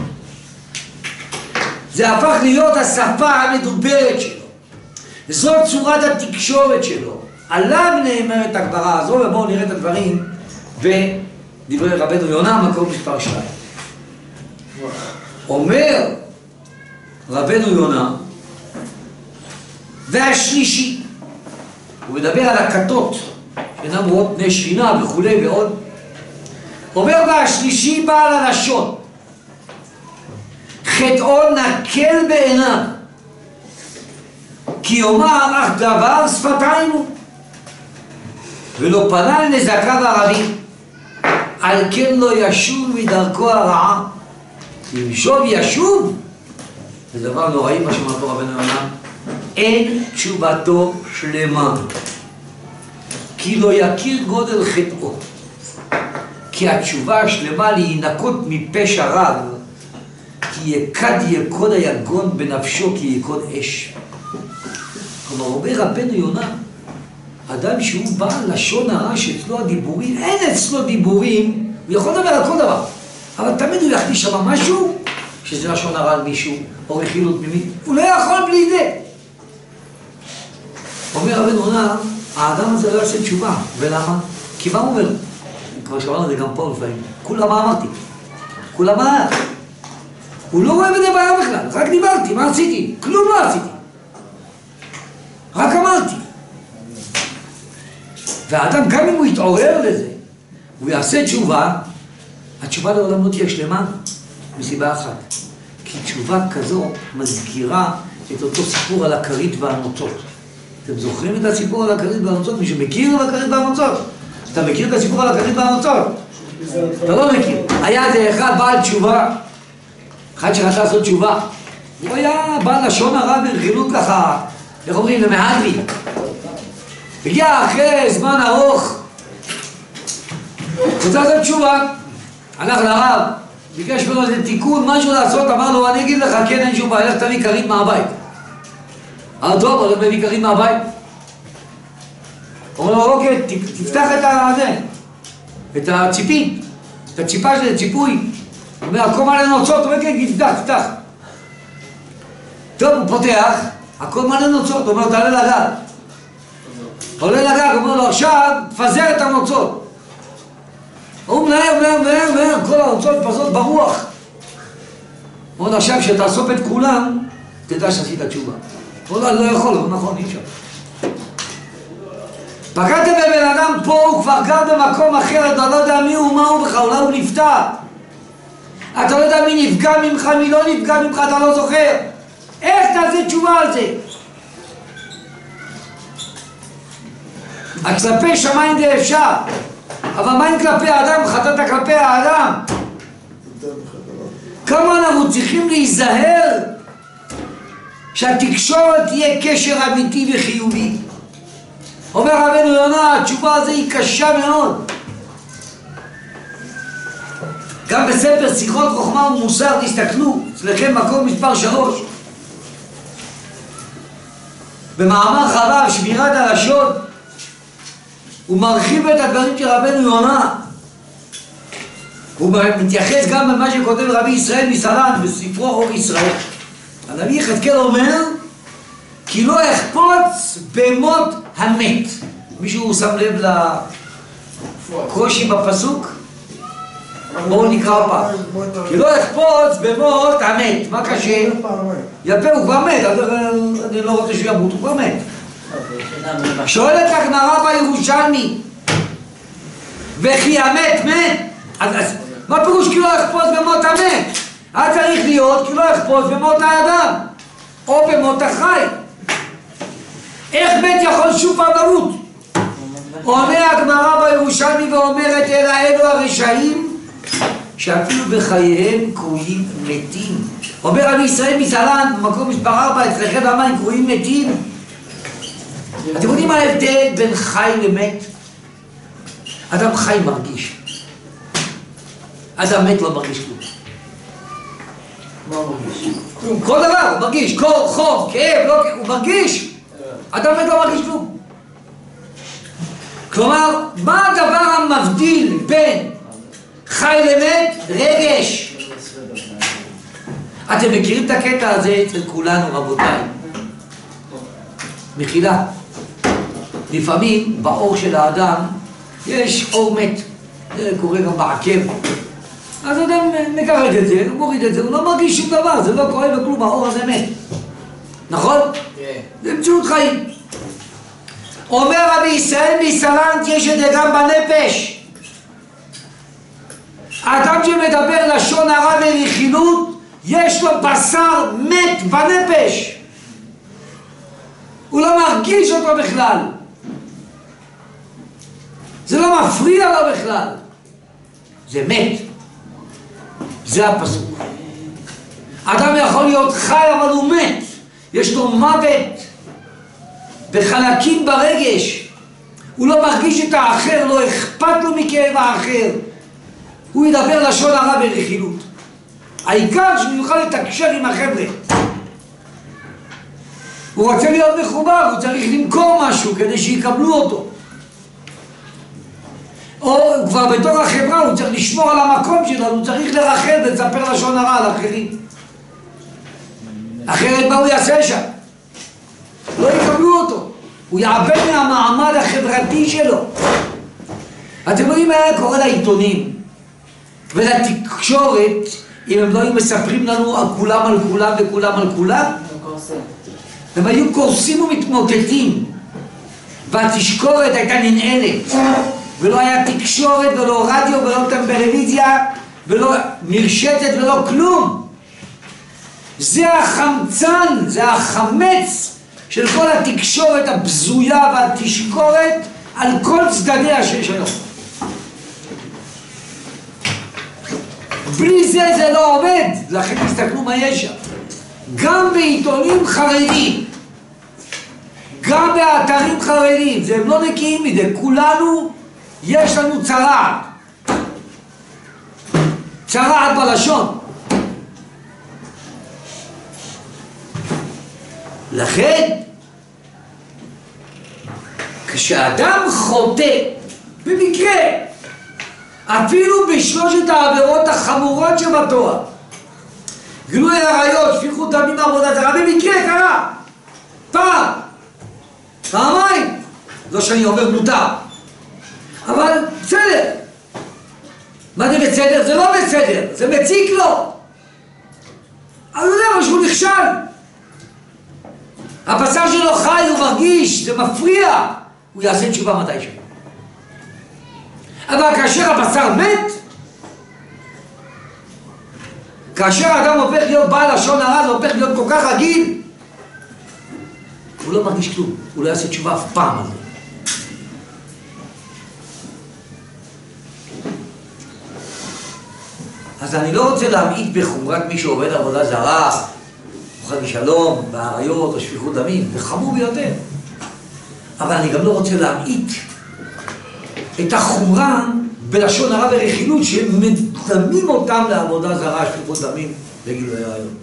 זה הפך להיות השפה המדוברת שלו. זאת צורת התקשורת שלו. עליו נאמרת הגמרא הזו, ובואו נראה את הדברים בדברי רבנו יונה, מקום מספר שתיים. אומר רבנו יונה, והשלישי, הוא מדבר על הכתות, שאינם רואות בני שינה וכולי ועוד. אומר והשלישי בעל הלשון, חטאו נקל בעיניו, כי יאמר אך דבר שפתיים הוא, ולא פנה לנזקיו הרבים, על כן לא ישוב מדרכו הרעה. אם שוב ישוב, זה דבר נוראי מה שאומר פה רבנו יונה, אין תשובתו שלמה, כי לא יכיר גודל חטאו, כי התשובה השלמה להינקות מפשע רב, כי יקד יקוד היגון בנפשו כי יקוד אש. כלומר אומר רבנו יונה, אדם שהוא בעל לשון הרע שאצלו הדיבורים, אין אצלו דיבורים, הוא יכול לדבר על כל דבר, אבל תמיד הוא יכניס שם משהו שזה לשון הרע על מישהו או רכילות ממי, הוא לא יכול בלי זה. אומר רבנו יונה, האדם הזה לא יעשה תשובה. ולמה? כי מה הוא אומר? כבר שאמרנו את זה גם פה לפעמים, כולה מה אמרתי? כולה מה? הוא לא רואה בזה בעיה בכלל, רק דיברתי, מה עשיתי? כלום לא עשיתי, רק אמרתי. והאדם גם אם הוא יתעורר לזה, הוא יעשה תשובה, התשובה לעולם לא תהיה שלמה מסיבה אחת, כי תשובה כזו מזכירה את אותו סיפור על הכרית והנוצות. אתם זוכרים את הסיפור על הכרית והנוצות? מי שמכיר על הכרית והנוצות? אתה מכיר את הסיפור על הכרית והנוצות? אתה לא מכיר. היה איזה אחד בעל תשובה, אחד שרצה לעשות תשובה, הוא היה בעל לשון הרע ורכילות ככה, איך אומרים, למהדרי. הגיע אחרי זמן ארוך, רוצה לעשות תשובה, הלך לרב, ביקש ממנו איזה תיקון, משהו לעשות, אמר לו, אני אגיד לך, כן, אין שום בעיה, לך תביא כרית מהבית. אמר טוב, הולך מביא כרית מהבית. אומר לו, אוקיי, תפתח את הזה, את הציפית, את הציפה של הציפוי. הוא אומר, הכל מה לנוצות, הוא אומר, כן, תפתח, תפתח. טוב, הוא פותח, הכל מלא נוצות, הוא אומר, תעלה לגג. עולה לגג, הוא אומר לו, עכשיו, תפזר את הנוצות. הוא מנהר, מנהר, מנהר, מנהר, כל הנוצות פזרות ברוח. הוא אומר, עכשיו, כשתאסוף את כולם, תדע שעשית תשובה. הוא אומר, לא יכול, הוא נכון, אי אפשר. פגעתם בבן אדם פה, הוא כבר גר במקום אחר, אתה לא יודע מי הוא, מה הוא בכלל, אולי הוא נפטר. אתה לא יודע מי נפגע ממך, מי לא נפגע ממך, אתה לא זוכר. איך תעשה תשובה על זה? כלפי שמיים זה אפשר, אבל מה אם כלפי האדם? חטאת כלפי האדם. כמה אנחנו צריכים להיזהר שהתקשורת תהיה קשר אמיתי וחיובי. אומר רבנו יונה, התשובה הזו היא קשה מאוד. גם בספר שיחות חוכמה ומוסר, תסתכלו, אצלכם מקום מספר שלוש. במאמר חרב, שמירת הלשון, הוא מרחיב את הדברים של רבנו יונה. הוא מתייחס גם במה שכותב רבי ישראל מסלנט בספרו אור ישראל. הנביא יחזקאל אומר, כי לא יחפוץ במות המת. מישהו שם לב לקושי בפסוק? בואו נקרא פעם. כי לא יחפוץ במות המת. מה קשה? יפה, הוא כבר מת, אני לא רוצה שהוא ימות, הוא כבר מת. שואלת הגמרא בירושלמי, וכי המת מת? מה פירוש כי לא יחפוץ במות המת? היה צריך להיות כי לא יחפוץ במות האדם או במות החי. איך מת יכול שוב פעם למות? עונה הגמרא בירושלמי ואומרת, אלא אלו הרשעים שאפילו בחייהם קרויים מתים. אומר רבי ישראל מסלנט במקום מספר ארבע, אצלכם במים קרויים מתים. אתם יודעים מה ההבדל בין חי למת? אדם חי מרגיש, אדם מת לא מרגיש כלום. מה הוא מרגיש? כלום, כל דבר הוא מרגיש, קור, חום, כאב, לא, הוא מרגיש. אדם מת לא מרגיש כלום. כלומר, מה הדבר המבדיל בין חי למת? רגש. אתם מכירים את הקטע הזה אצל כולנו, רבותיי. מחילה. לפעמים באור של האדם יש אור מת. זה קורה גם בעקב. אז אדם מקרג את זה, הוא מוריד את זה, הוא לא מרגיש שום דבר, זה לא קורה בכלום, האור הזה מת. נכון? כן. זה מציאות חיים. אומר רבי ישראל מסלנט, יש את זה גם בנפש. האדם שמדבר לשון הרע ורכילות, יש לו בשר מת בנפש. הוא לא מרגיש אותו בכלל. זה לא מפריע לו בכלל. זה מת. זה הפסוק. אדם יכול להיות חי אבל הוא מת. יש לו מוות בחלקים ברגש. הוא לא מרגיש את האחר, לא אכפת לו מכאב האחר. הוא ידבר לשון הרע ורכילות. העיקר שהוא יוכל לתקשר עם החבר'ה. הוא רוצה להיות מחובר, הוא צריך למכור משהו כדי שיקבלו אותו. או כבר בתוך החברה הוא צריך לשמור על המקום שלו, הוא צריך לרחל ולספר לשון הרע על אחרים. אחרת מה הוא יעשה שם? לא יקבלו אותו. הוא יעבד מהמעמד החברתי שלו. אתם רואים מה היה קורה לעיתונים ולתקשורת אם הם לא היו מספרים לנו על כולם על כולם וכולם על כולם? הם היו קורסים ומתמוטטים והתשקורת הייתה ננעלת ולא היה תקשורת ולא רדיו ולא טלוויזיה ולא מרשתת ולא כלום. זה החמצן, זה החמץ של כל התקשורת הבזויה והתשקורת על כל צדדיה שיש היום. בלי זה זה לא עובד, לכן תסתכלו מה יש שם. גם בעיתונים חרדים, גם באתרים חרדים, זה הם לא נקיים מזה, כולנו יש לנו צרעת. צרעת בלשון. לכן, כשאדם חוטא, במקרה, אפילו בשלושת העבירות החמורות שבתורה, גילוי עריות, שפיכות דמים, עבודה זרה, במקרה קרה. פעם, פעמיים, לא שאני אומר מותר, אבל בסדר. מה זה בסדר? זה לא בסדר, זה מציק לו. אבל הוא יודע שהוא נכשל. הבשר שלו חי, הוא מרגיש, זה מפריע, הוא יעשה תשובה מתישהו. אבל כאשר הבשר מת, כאשר האדם הופך להיות בעל לשון הרע, זה הופך להיות כל כך רגיל, הוא לא מרגיש כלום, הוא לא יעשה תשובה אף פעם על זה. אז אני לא רוצה להמעיט בחומרת מי שעובד עבודה זרה, או חד ושלום, בעריות או שפיכות דמים, זה חמור ביותר. אבל אני גם לא רוצה להמעיט את החומרה בלשון הרע ורכילות שמדמים אותם לעבודה זרה, שפיכות דמים וגילוי עריות.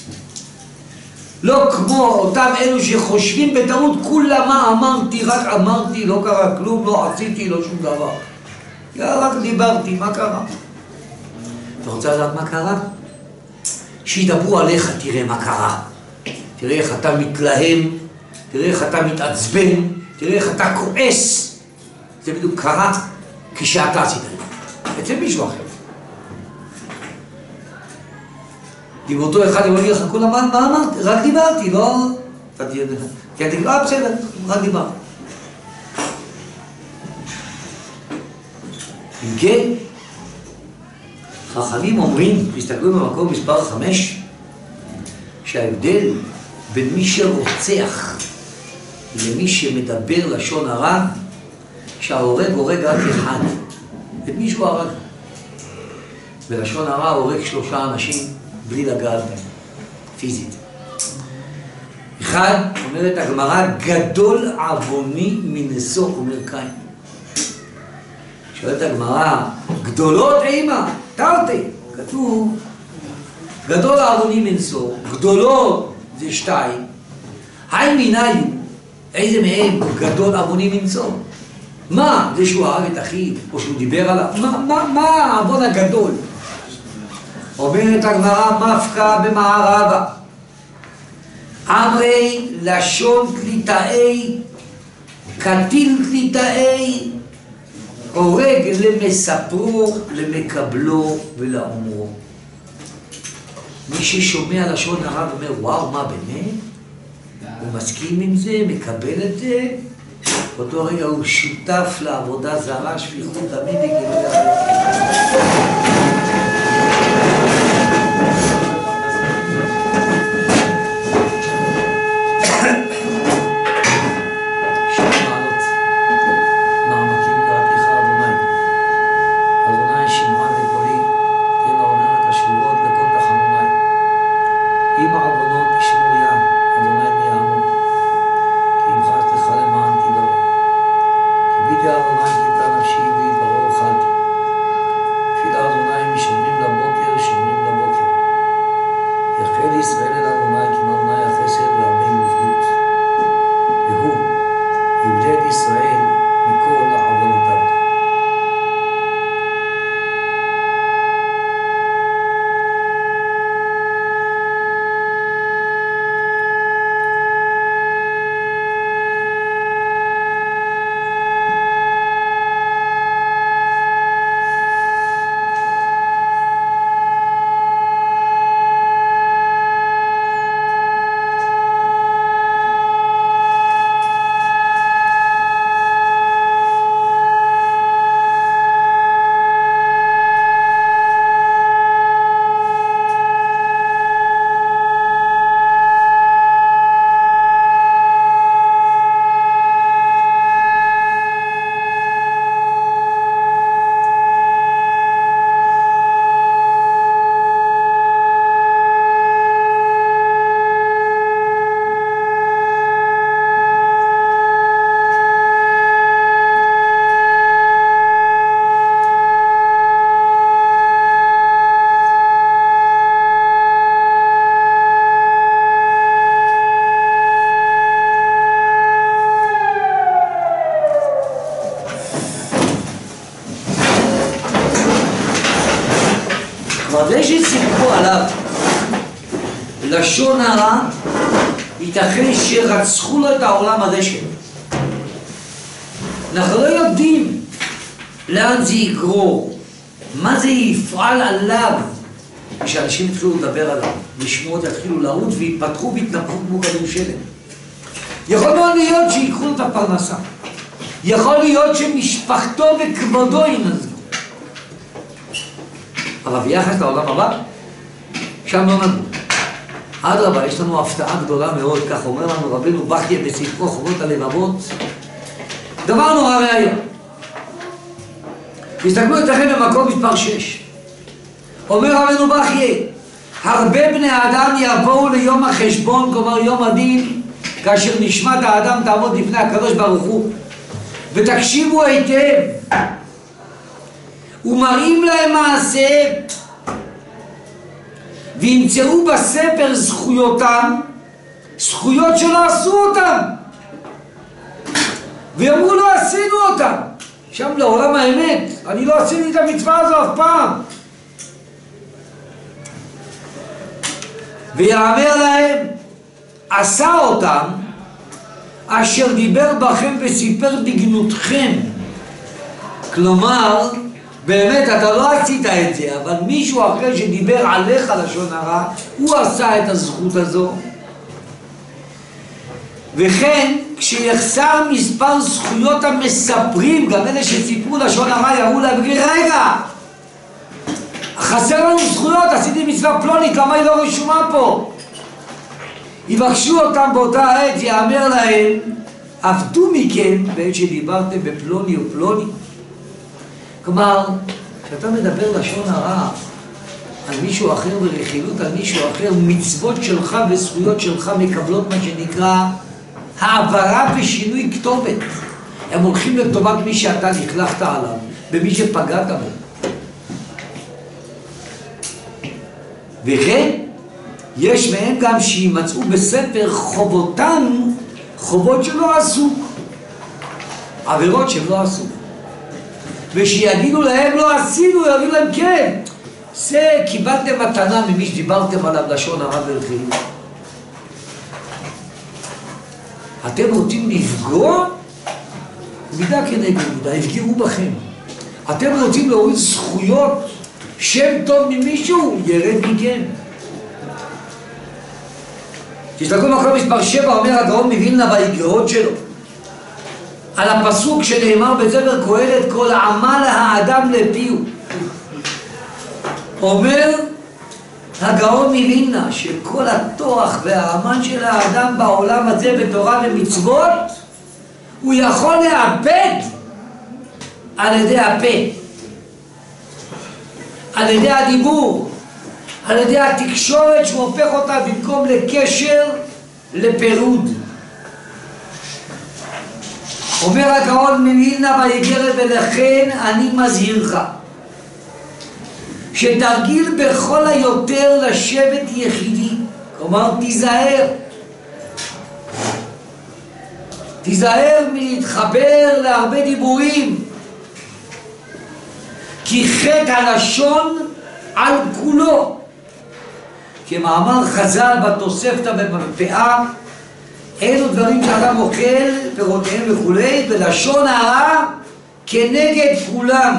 לא כמו אותם אלו שחושבים בטעות כולה מה אמרתי, רק אמרתי, לא קרה כלום, לא עשיתי, לא שום דבר. רק דיברתי, מה קרה? אתה רוצה לדעת מה קרה? שידברו עליך, תראה מה קרה. תראה איך אתה מתלהם, תראה איך אתה מתעצבן, תראה איך אתה כועס. זה בדיוק קרה כשאתה עשית את זה. אצל מישהו אחר. אם אותו אחד יבוא לך כל הזמן, מה אמרת? רק דיברתי, לא... כי אתה תגיד, אה בסדר, רק דיברתי. אם כן, חכמים אומרים, תסתכלו במקום מספר חמש, שההבדל בין מי שרוצח למי שמדבר לשון הרע, שההורג הורג רק אחד, את מישהו הרג. בלשון הרע הורג שלושה אנשים בלי לגעת בהם, פיזית. אחד, אומרת הגמרא, גדול עווני מנשוא, אומר קין. שואלת הגמרא, גדולות אימה, תרתי, כתוב, גדול עווני מנשוא, גדולות זה שתיים, היי מיניים, איזה מהם גדול עווני מנשוא? מה? זה שהוא הרג את אחיו, או שהוא דיבר עליו? מה, מה, מה העוון הגדול? אומרת הגמרא, מפקא במערבה, אמרי לשון קליטאי, קטיל קליטאי, הורג למספרו, למקבלו ולאומרו. מי ששומע לשון הרע ואומר, וואו, מה באמת? הוא מסכים עם זה, מקבל את זה, באותו רגע הוא שותף לעבודה זרה, שפיכות דמים וגילוי עריות. לשון הרע ייתכן שרצחו לו את העולם הזה שלו. אנחנו לא יודעים לאן זה יגרור, מה זה יפעל עליו, כשאנשים יתחילו לדבר עליו, ושמועות יתחילו לעוד ויתפתחו והתנפחו כמו כדור שלג. יכול מאוד להיות שיקחו את הפרנסה, יכול להיות שמשפחתו וכבודו ינזלו, אבל ביחס לעולם הבא, שם לא נדון. אדרבה, יש לנו הפתעה גדולה מאוד, כך אומר לנו רבנו בכיה בספרו חובות הלבבות, דבר נורא ראיה. תסתכלו אתכם במקום מספר שש. אומר רבנו בכיה, הרבה בני האדם יבואו ליום החשבון, כלומר יום הדין, כאשר נשמת האדם תעמוד לפני הקדוש ברוך הוא, ותקשיבו היטב, ומראים להם מעשיהם, וימצאו בספר זכויותם, זכויות שלא עשו אותם, ויאמרו לא עשינו אותם. שם לעולם האמת, אני לא עשיתי את המצווה הזו אף פעם. ויאמר להם, עשה אותם אשר דיבר בכם וסיפר בגנותכם. כלומר, באמת אתה לא עשית את זה, אבל מישהו אחר שדיבר עליך לשון הרע, הוא עשה את הזכות הזו. וכן, כשיחסר מספר זכויות המספרים, גם אלה שסיפרו לשון הרע יראו להם, רגע, חסר לנו זכויות, עשיתי מצווה פלונית, למה היא לא רשומה פה? יבקשו אותם באותה עת, יאמר להם, עבדו מכם בעת שדיברתם בפלוני או פלוני. כלומר, כשאתה מדבר לשון הרע על מישהו אחר ורכילות על מישהו אחר, מצוות שלך וזכויות שלך מקבלות מה שנקרא העברה ושינוי כתובת. הם הולכים לטובת מי שאתה נכלכת עליו, במי שפגעת בו. וכן, יש מהם גם שימצאו בספר חובותם, חובות שלא עשו, עבירות שהם לא עשו. ושיגידו להם לא עשינו, יגידו להם כן, זה קיבלתם מתנה ממי שדיברתם עליו לשון הרע ורכילות. אתם רוצים לפגוע? מידה כנגד מידה, יפגעו בכם. אתם רוצים להוריד זכויות, שם טוב ממישהו, ירד מכם. תסתכלו מקום מספר שבע, אומר הגאון מווילנה באיגרות שלו, על הפסוק שנאמר בספר קהלת, כל עמל האדם לפיו. אומר הגאון מווילנה שכל התוח והאמן של האדם בעולם הזה בתורה ומצוות הוא יכול לאבד על ידי הפה, על ידי הדיבור, על ידי התקשורת שהוא הופך אותה במקום לקשר לפירוד. אומר הגאון מווילנה באיגרת, ולכן אני מזהירך שתרגיל בכל היותר לשבת יחידי, כלומר תיזהר, תיזהר מלהתחבר להרבה דיבורים, כי חטא הלשון על כולו, כמאמר חז"ל בתוספתא ובפאה, אלו דברים שאדם אוכל פירותיהם וכולי, ולשון הרע כנגד כולם.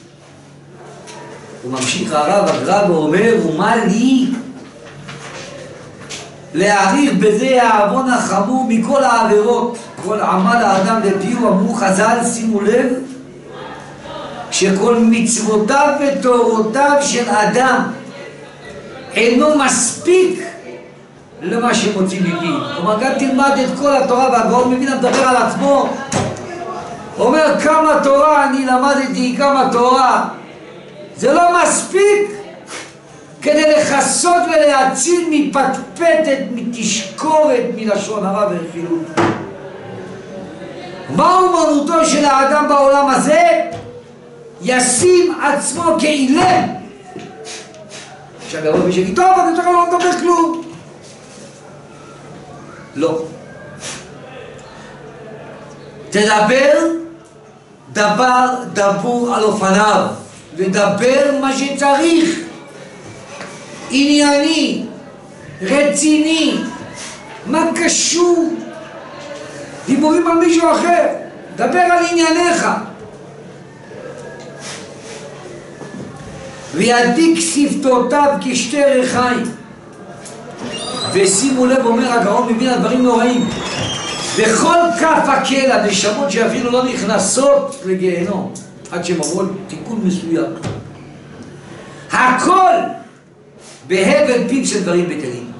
הוא ממשיך הרב הגר"א ואומר, ומה לי להעריך בזה העוון החמור מכל העבירות, כל עמל האדם לפיו, אמרו חז"ל, שימו לב, שכל מצוותיו ותורותיו של אדם אינו מספיק למה שמוציא מפיו. כלומר, גם תלמד את כל התורה, והגאון מווילנה מדבר על עצמו, אומר כמה תורה אני למדתי, כמה תורה, זה לא מספיק כדי לחסות ולהציל מפטפטת, מתשקורת, מלשון הרע ורכילות. מה אומנותו של האדם בעולם הזה? ישים עצמו כאילם. עכשיו יבוא ויגיד, טוב, אני צריך לא לדבר כלום. לא. תדבר דבר דבור על אופניו, ודבר מה שצריך, ענייני, רציני, מה קשור? דיבורים על מישהו אחר, דבר על ענייניך. וידיק שפתותיו כשתי ריחיים. ושימו לב, אומר הגאון מבין הדברים נוראים. בכל כף הקל הנשמות שאפילו לא נכנסות לגיהנום עד שהם עברו תיקון מסוים. הכל בהבל פיו של דברים בטלים.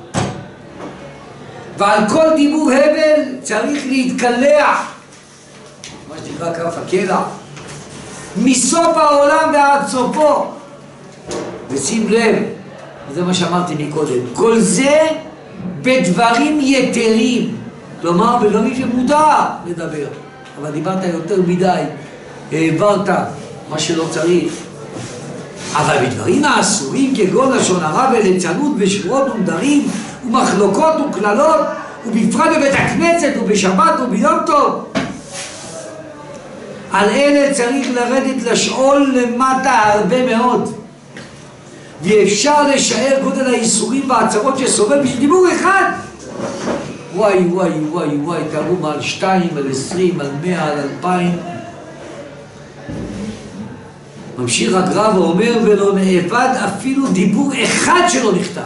ועל כל דיבור הבל צריך להתקלח, מה שנקרא כף הקלע, מסוף העולם ועד סופו. ושים לב, וזה מה שאמרתי מקודם, כל זה בדברים יתרים, כלומר בדברים שמותר לדבר, אבל דיברת יותר מדי, העברת מה שלא צריך. אבל בדברים האסורים כגון לשון הרע וליצנות ושבועות ונדרים ומחלוקות וכללות, ובפרט בבית הכנסת ובשבת וביום טוב, על אלה צריך לרדת לשאול למטה הרבה מאוד, ואפשר לשער גודל האיסורים והעצרות שסובל בשביל דיבור אחד. וואי וואי וואי וואי, תראו על שתיים, על עשרים, על מאה, על אלפיים. ממשיך הגר"א ואומר, ולא נאבד אפילו דיבור אחד שלא נכתב,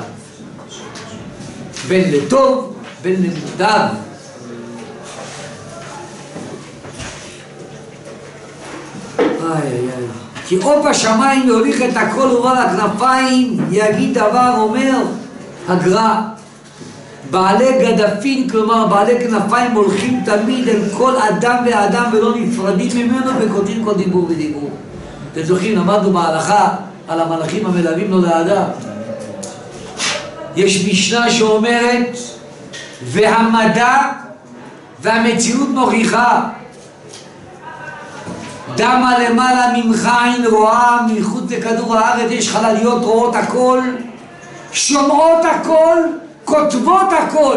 בין לטוב בין למוטב. איי איי איי. כי או בשמיים יוליך את הכל ובא לכנפיים, יגיד דבר, אומר הגר"א, בעלי גדפים, כלומר בעלי כנפיים, הולכים תמיד אל כל אדם ואדם ולא נפרדים ממנו וכותבים כל דיבור ודיבור. אתם זוכרים, למדנו בהלכה על המלאכים המלווים לו לאדם. יש משנה שאומרת, והמדע והמציאות מוכיחה, דמה למעלה ממך עין רואה, מחוץ לכדור הארץ יש חלליות רואות הכל, שומעות הכל, כותבות הכל.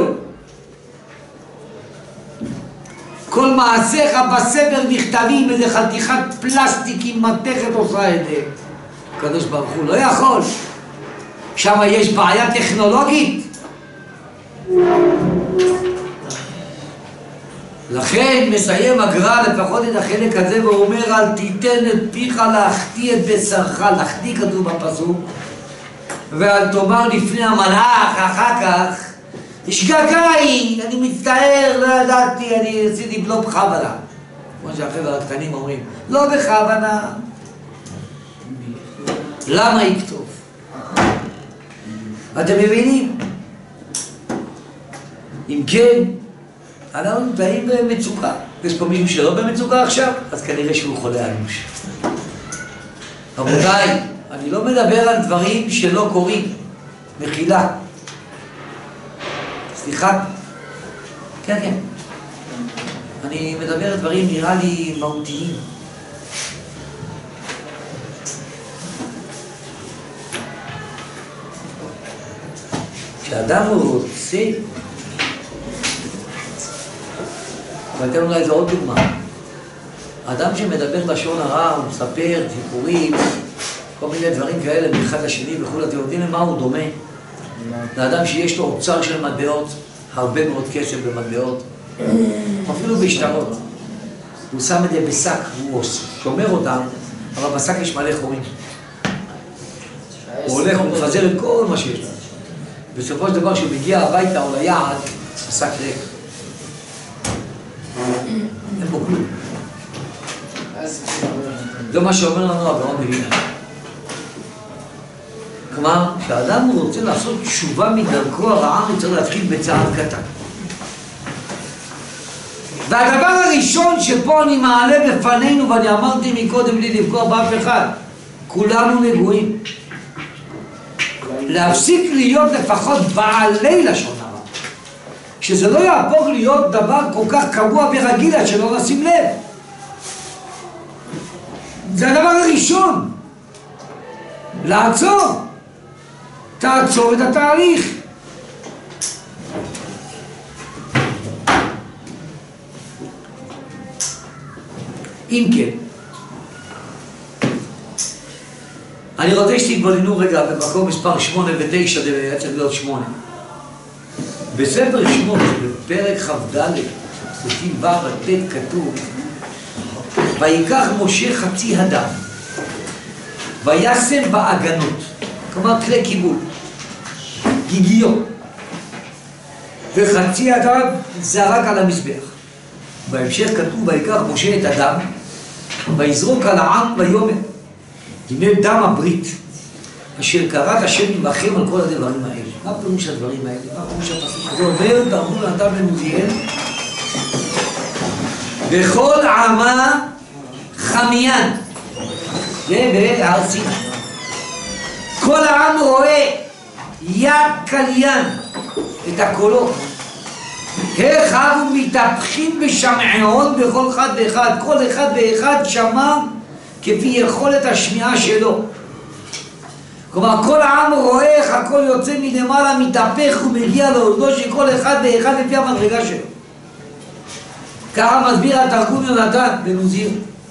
כל מעשיך בספר נכתבים, איזה חתיכת פלסטיק עם מתכת עושה את זה. הקדוש ברוך הוא לא יכול. שם יש בעיה טכנולוגית. לכן מסיים הגר"א לפחות את החלק הזה ואומר, אל תיתן את פיך להחטיא את בשרך. להחטיא כתוב בפסוק, ואל תאמר לפני המלאך אחר כך, שגגאי, אני מצטער, לא ידעתי, אני עשיתי לא בכוונה. כמו שהחבר'ה הקטנים אומרים, לא בכוונה. למה יכתוב? אתם מבינים? אם כן, אנחנו נמצאים במצוקה. יש פה מישהו שלא במצוקה עכשיו, אז כנראה שהוא חולה אנוש. רבותיי, אני לא מדבר על דברים שלא קורים. מחילה. סליחה. כן, כן. אני מדבר על דברים נראה לי מהותיים. כשאדם הוא רוצה, ואתן אולי איזו עוד דוגמה. האדם שמדבר לשון הרע, הוא מספר סיפורים, כל מיני דברים כאלה מאחד לשני וכו', אתם יודעים למה הוא דומה? לאדם שיש לו אוצר של מטבעות, הרבה מאוד כסף במטבעות, אפילו בשטרות. הוא שם את זה בשק, הוא שומר אותם, אבל בשק יש מלא חורים. הוא הולך, הוא מפזר את כל מה שיש לו. בסופו של דבר, כשהוא מגיע הביתה או ליעד, השק ריק. אין בו כלום. זה מה שאומר לנו הגאון מווילנה. כלומר, כשאדם רוצה לעשות תשובה מדרכו הרעה, הוא צריך להתחיל בצעד קטן. והדבר הראשון שפה אני מעלה בפנינו, ואני אמרתי מקודם בלי לפגוע באף אחד, כולנו נגועים. להפסיק להיות לפחות בעלי לשון הרע. שזה לא יהפוך להיות דבר כל כך קבוע ורגיל עד שלא נשים לב. זה הדבר הראשון. לעצור. תעצור את התהליך. אם כן, אני רוצה שתתבוננו רגע במקום מספר שמונה ותשע, זה היה צריך להיות שמונה. בספר שמות, בפרק כ"ד, פסוקים ו' עד ט' כתוב, ויקח משה חצי הדם, וישם בעגנות, כלומר כלי קיבול, גיגיות, וחצי הדם זרק על המזבח. בהמשך כתוב, ויקח משה את הדם, ויזרוק על העם ויאמר, הנה דם הברית, אשר קראת השם עמכם על כל הדברים האלה. מה פירוש הדברים האלה? מה פירוש הפסוק הזה? אומר, תרבו לנדב בן עוזיאל, וכל עמה חמיין, זה בהר סיני. כל העם רואה יד קליין את הקולות. איך אבו מתהפכים בשמעון בכל אחד ואחד, כל אחד ואחד שמע כפי יכולת השמיעה שלו. כלומר, כל העם רואה איך הכל יוצא מלמעלה, מתהפך ומגיע לאוזנו של כל אחד ואחד לפי המדרגה שלו. ככה מסביר התרגום יונתן בן עוזיאל.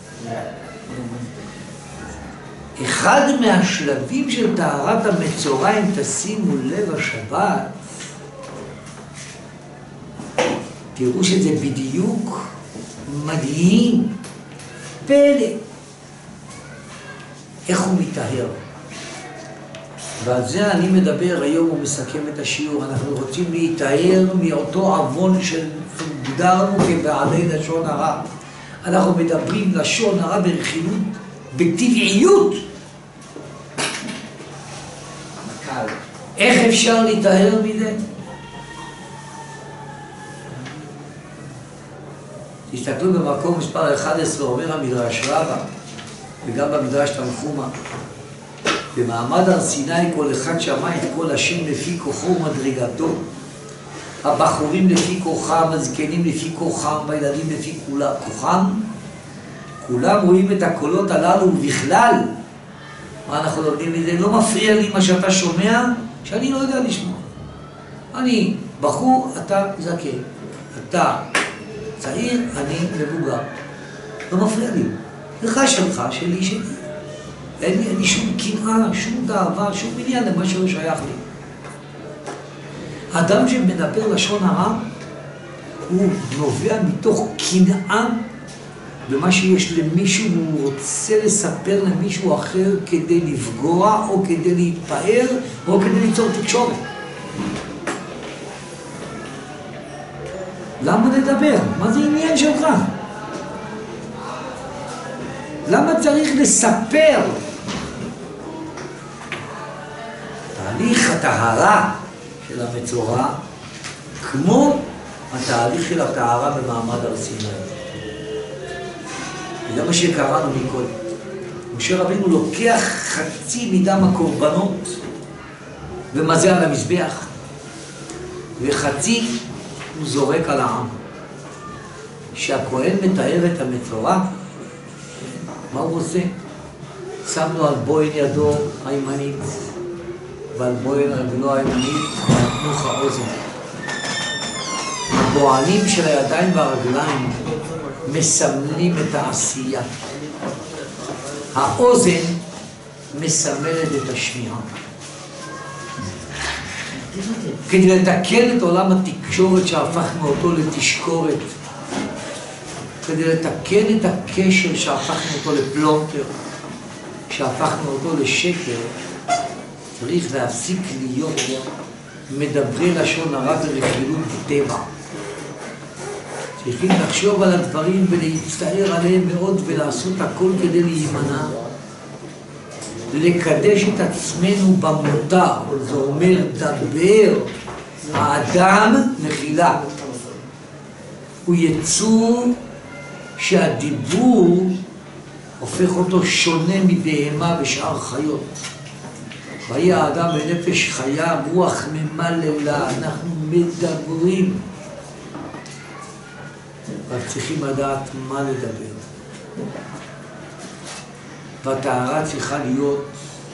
אחד מהשלבים של טהרת המצורע, אם תשימו לב השבת, תראו שזה בדיוק מדהים, פלא. איך הוא מתאר? ועל זה אני מדבר היום ומסכם את השיעור. אנחנו רוצים להתאר מאותו עוון שהוגדרנו כבעלי לשון הרע. אנחנו מדברים לשון הרע ברכילות, בטבעיות. איך אפשר להתאר מזה? תסתכלו במקום מספר אחת עשרה, אומר המדרש רבא, וגם במדרש תנחומא, במעמד הר סיני כל אחד שמע את כל השם לפי כוחו ומדרגתו. הבחורים לפי כוחם, הזקנים לפי כוחם, והילדים לפי כוחם. כולם רואים את הקולות הללו, ובכלל, מה אנחנו לומדים מזה? לא מפריע לי מה שאתה שומע, שאני לא יודע לשמוע. אני בחור, אתה זקן. אתה צעיר, אני מבוגר. לא מפריע לי. לך שלך, שלי שלי. אין לי, אין לי שום קנאה, שום דאבה, שום עניין למה שלא שייך לי. האדם שמדבר לשון הרע, הוא נובע מתוך קנאה במה שיש למישהו, והוא רוצה לספר למישהו אחר כדי לפגוע, או כדי להתפאר, או כדי ליצור תקשורת. למה לדבר? מה זה עניין שלך? למה צריך לספר? תהליך הטהרה של המצורע כמו התהליך של הטהרה במעמד הר סיני. זה מה שקראנו מקודם. משה רבינו לוקח חצי מדם הקורבנות ומזע על המזבח, וחצי הוא זורק על העם. כשהכהן מתאר את המצורע, מה הוא עושה? שם לו על בוין ידו הימנית ועל בוין רגלו הימנית נתנוך האוזן. הבועלים של הידיים והרגליים מסמלים את העשייה. האוזן מסמלת את השמיעה. כדי לתקן את עולם התקשורת שהפכנו אותו לתשקורת, כדי לתקן את הקשר שהפכנו אותו לפלונטר, שהפכנו אותו לשקר, צריך להפסיק להיות מדברי לשון הרע ורכילות בטבע. צריכים לחשוב על הדברים ולהצטער עליהם מאוד ולעשות הכל כדי להימנע. לקדש את עצמנו במותר, זה אומר דבר, האדם נחילה. הוא יצור שהדיבור הופך אותו שונה מבהמה ושאר חיות. ויהי האדם בנפש חיה, רוח ממללה, אנחנו מדברים. רק צריכים לדעת מה לדבר. והטהרה צריכה להיות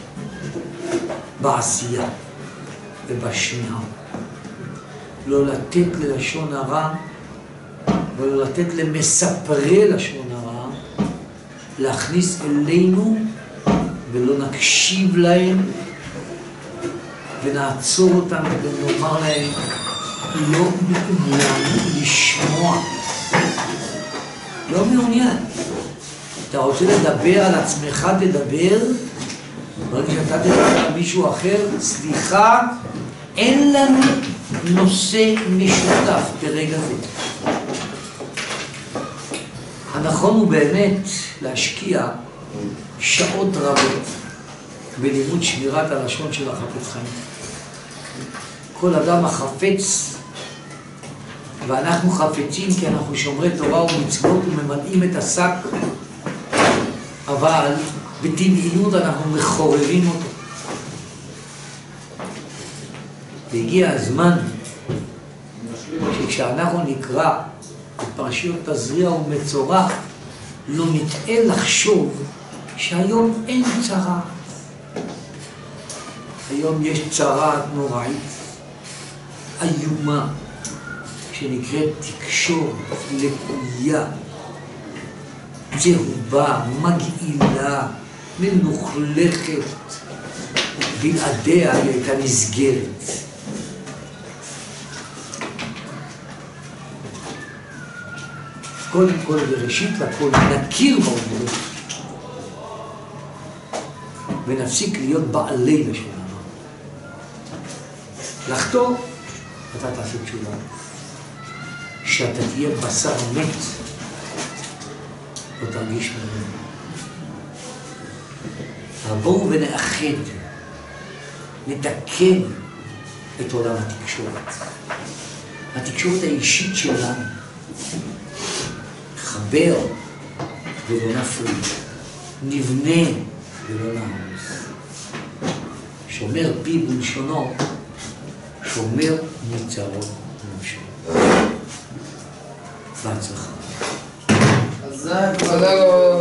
בעשייה ובשמיעה. לא לתת ללשון הרע ולא לתת למספרי לשון הרע להכניס אלינו ולא נקשיב להם ונעצור אותם ונאמר להם לא מעוניין לשמוע. לא מעוניין. אתה רוצה לדבר על עצמך, תדבר. ברגע שאתה תדבר על מישהו אחר, סליחה, אין לנו נושא משותף ברגע זה. הנכון הוא באמת להשקיע שעות רבות בלימוד שמירת הלשון של החפץ חיים. כל אדם החפץ, ואנחנו חפצים כי אנחנו שומרי תורה ומצוות וממלאים את השק, אבל בטבעיות אנחנו מחוררים אותו. והגיע הזמן שכשאנחנו נקרא את פרשיות תזריע ומצורע, לא נטעה לחשוב שהיום אין צרה. היום יש צרה נוראית, איומה, שנקראת תקשורת לקויה, צהובה, מגעילה, מלוכלכת, בלעדיה היא הייתה נסגרת. קודם כל בראשית לכל נכיר בעובדות ונפסיק להיות בעלי לשון הרע. לחתור, אתה תעשה תשובה. שאתה תהיה בשר מת, לא תרגיש ממנו. בואו ונאחד, נתקן את עולם התקשורת. התקשורת האישית שלנו, חבר ולא נפריד, נבנה ולא נהרוס. שומר פי בלשונו, שומר מצרות נפשו. בהצלחה. חזק.